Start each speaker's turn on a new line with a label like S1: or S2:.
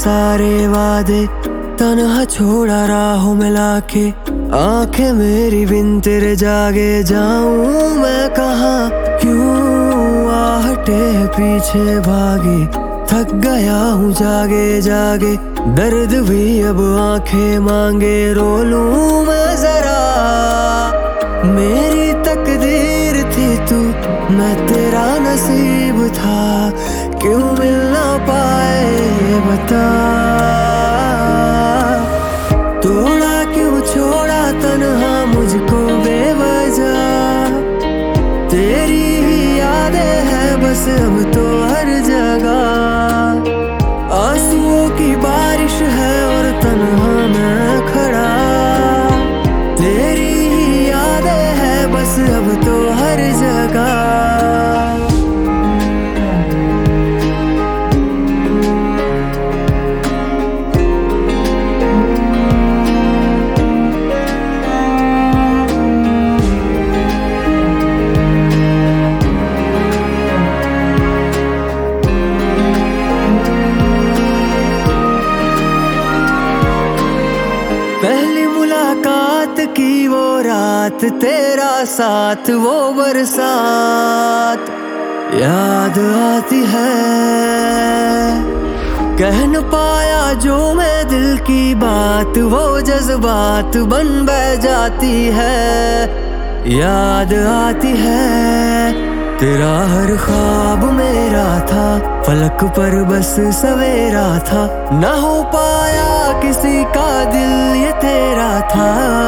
S1: सारे वादे तन्हा छोड़ा राहों में लाके। आंखें मेरी बिन तेरे जागे जाऊं मैं कहाँ, क्यों आहटे पीछे भागे। थक गया हूँ जागे जागे, दर्द भी अब आंखें मांगे। रो लूं मैं जरा, मेरी तकदीर थी तू, मैं तेरा नसीब था। क्यों मिल ना पाए ये बता, तोड़ा क्यों छोड़ा तन्हा मुझको बेवजह। तेरी ही यादें हैं बस अब तो हर जगह। आंसुओं की बारिश है और तन्हा मैं खड़ा। तेरी ही यादें हैं बस अब तो हर जगह। पहली मुलाकात की वो रात, तेरा साथ वो बरसात याद आती है। कह न पाया जो मैं दिल की बात, वो जज्बात बन बह जाती है। याद आती है तेरा हर ख्वाब मेरा था, फलक पर बस सवेरा था। ना हो पाया किसी का दिल ये तेरा था।